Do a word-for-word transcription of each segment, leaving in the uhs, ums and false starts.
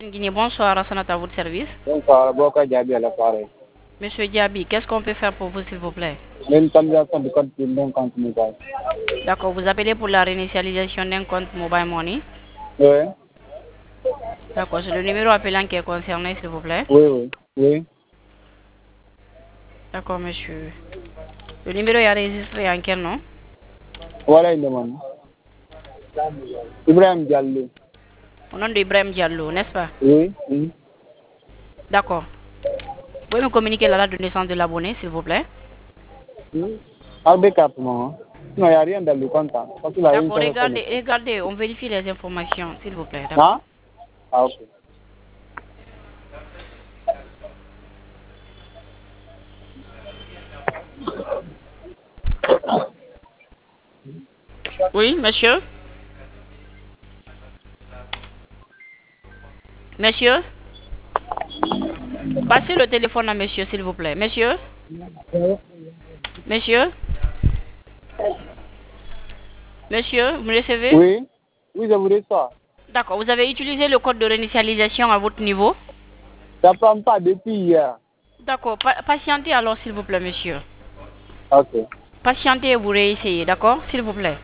Guinée, bonsoir, Rassanat à votre service. Bonsoir, Boka Diaby à l'appareil. Monsieur Diaby, qu'est-ce qu'on peut faire pour vous, s'il vous plaît? L'initialisation du code d'un compte mobile. D'accord, vous appelez pour la réinitialisation d'un compte Mobile Money. Oui. D'accord, c'est le numéro appelant qui est concerné, s'il vous plaît. Oui, oui, oui. D'accord, monsieur. Le numéro est enregistré en quel nom? Voilà une demande. Ibrahim Diallo. Au nom d'Ibrahim Diallo, n'est-ce pas? Oui, oui. D'accord. Vous pouvez me communiquer la date de naissance de l'abonné, s'il vous plaît? Oui. Avec quatre mois. Non, il n'y a rien dans le compte. D'accord, regardez, regardez, on vérifie les informations, s'il vous plaît. D'accord. Ah? Ah, ok. Oui, monsieur? Monsieur? Passez le téléphone à monsieur, s'il vous plaît. Monsieur? Monsieur? Monsieur, vous me recevez? Oui. Oui, je vous reçois. D'accord, vous avez utilisé le code de réinitialisation à votre niveau? Ça ne prend pas depuis hier. D'accord, pa patientez alors, s'il vous plaît, monsieur. Ok. Patientez et vous réessayez, d'accord? S'il vous plaît.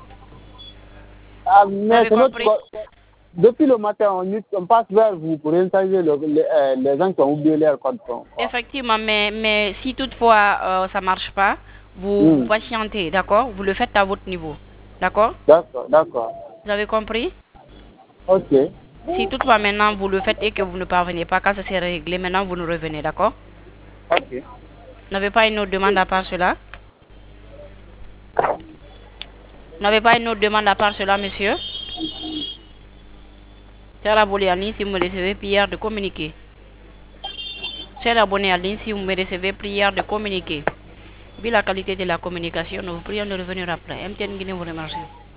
Ah, Vous mais avez c'est notre... compris? Depuis le matin, on, on passe vers vous pour réinstaliser le, les, euh, les gens qui ont oublié leur code. Effectivement, mais, mais si toutefois euh, ça ne marche pas, vous, vous Hmm. patientez, d'accord? Vous le faites à votre niveau, d'accord? D'accord, d'accord. Vous avez compris? Ok. Si toutefois maintenant vous le faites et que vous ne parvenez pas, quand ça s'est réglé, maintenant vous nous revenez, d'accord? Ok. Vous n'avez pas une autre demande à part cela? Vous n'avez pas une autre demande à part cela, monsieur? Cher abonné en ligne, si vous me recevez, prière de communiquer. Cher abonné en ligne, si vous me recevez, prière de communiquer. Vu la qualité de la communication, nous vous prions de revenir après. M T N Guinée vous remercie.